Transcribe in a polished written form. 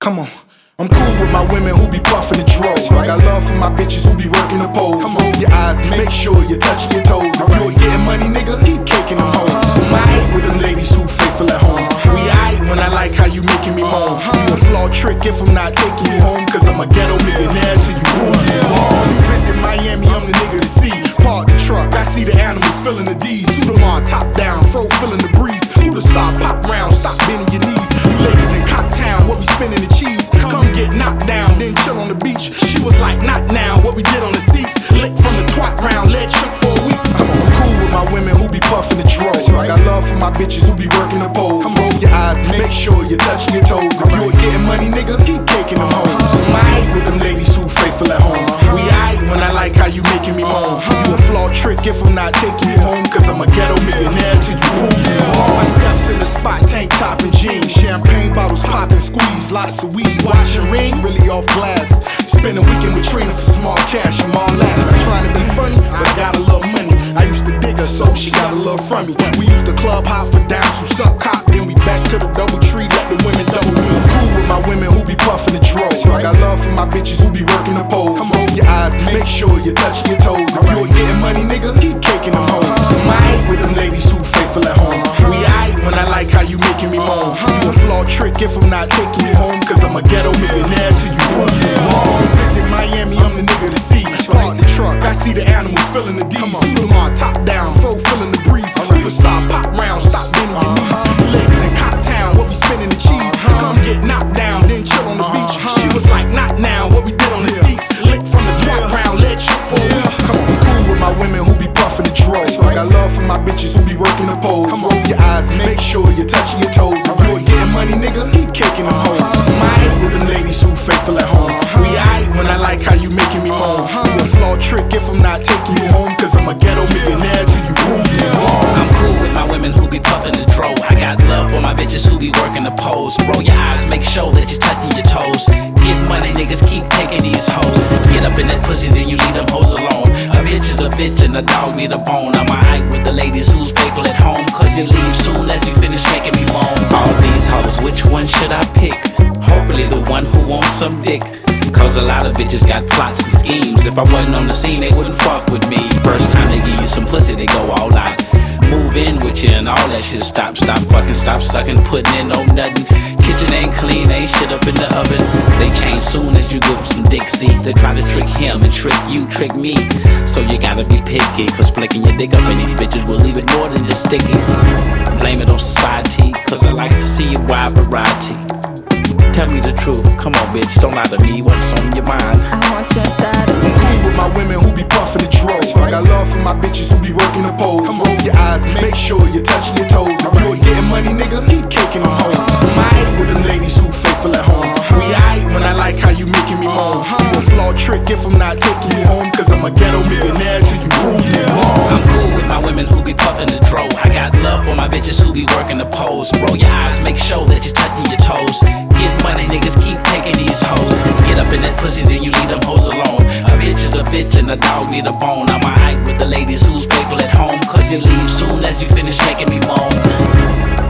Come on. I'm cool with my women who be puffin' the dro. I got love for my bitches who be working the pole. Come on, your eyes, make sure you're touching your toes. If you ain't getting money, nigga, keep caking them hoes. I'm aight with them ladies who faithful at home. We aight when I like how you making me moan. You a flawed trick if I'm not taking you home, cause I'm a ghetto millionaire till you prove me wrong. You visit Miami, I'm the nigga to see. Park the truck, I see the animals filling the D's. Through them all top down, fro feeling the breeze. Who the star pop round, stop bending your knees. You ladies in Cocktown, what we spinning the cheese. Come get knocked down, then chill on the beach. She was like, not now, what we did on the seats. Lick from the twat round, let shook for a week. I'm cool with my women who be puffin' the dro. I got love for my bitches who be working the poles. Come roll your eyes, make sure you're touching your toes. If you ain't getting money, nigga, keep caking them hoes. I'm aight with them ladies who faithful at home. We aight when I like how you making me moan. You a flawed trick if I'm not taking you home, cause I'm a ghetto millionaire till you prove me wrong. My steps in the spot, tank top and jeans. Champagne bottles poppin', squeeze, lots of weed. Watch your ring, really off glass. Spend a weekend with Trina for small cash, I'm all that. I'm trying to be funny, but got a little money. I used to dig her, so she got a little from me. We used to club hop for downs who suck cop. Then we back to the double tree, let the women double me. I'm cool with my women who be puffin' the dro. I got love for my bitches who be working the poles. Come roll your eyes, make sure you're touching your toes. If you ain't getting money, nigga, keep caking them hoes. I'm aight with them ladies who faithful at home. We aight when I like how you making me moan. You a flawed trick if I'm not taking you home, cause I'm a ghetto millionaire till you prove me wrong. Visit Miami, I'm the nigga to see. Park the truck, I see the animals filling the D's. See them all top down, fro feeling the breeze. Superstar pop round, stop bending your knees. You ladies in Cocktown, what we spinning the cheese. Come get knocked down, then chill on the beach. She was like, not now, what we did on the seats. Lick from the twat round, let shook for a week. Come on, cool with my women who be puffin' the dro. I got love for my bitches who be working the poles. Come roll your eyes, make sure you're touching your toes. If you ain't getting money, nigga, keep caking them hoes. I'm aight with them ladies who faithful at home. We aight when I like how you making me moan. You a flawed trick if I'm not taking you home, cause I'm a ghetto millionaire till you prove me wrong. I'm cool with my women who be puffin' the dro. I got love for my bitches who be working the poles. Roll your eyes, make sure that you're touching your toes. Get money, niggas keep taking these hoes. Get up in that pussy, then you leave them hoes alone. A bitch is a bitch and a dog need a bone. I'm aight with the ladies who's faithful at home, cause you leave soon as you finish making me moan. All these hoes, which one should I pick? Hopefully the one who wants some dick, cause a lot of bitches got plots and schemes. If I wasn't on the scene, they wouldn't fuck with me. First time they give you some pussy, they go all out. Move in with you and all that shit. Stop fucking, stop sucking, putting in no nothing. Kitchen ain't clean, ain't shit up in the oven. They change soon as you give them some dick. See, they try to trick him and trick you, trick me. So you gotta be picky, cause flicking your dick up in these bitches will leave it more than just sticky. Blame it on society, cause I like to see a wide variety. Tell me the truth, come on bitch, don't lie to me, what's on your mind? I want your side of I'm cool with my women who be puffin' the dro. I got love for my bitches who be working the poles. Come roll your eyes, make sure you're touching your toes. If you ain't getting money, nigga, keep caking them hoes. I'm aight with them ladies who faithful at home. We aight when I like how you making me moan. You a flawed trick if I'm not taking you home, cause I'm a ghetto millionaire till you prove me wrong. I'm cool with my women who be puffin' the dro. I got love for my bitches who be working the poles. Roll your eyes, make sure that you're touching your toes. Get money, niggas keep taking these hoes. Get up in that pussy, then you leave them hoes alone. A bitch is a bitch and a dog need a bone. I'm aight with the ladies who's faithful at home, cause you leave soon as you finish making me moan.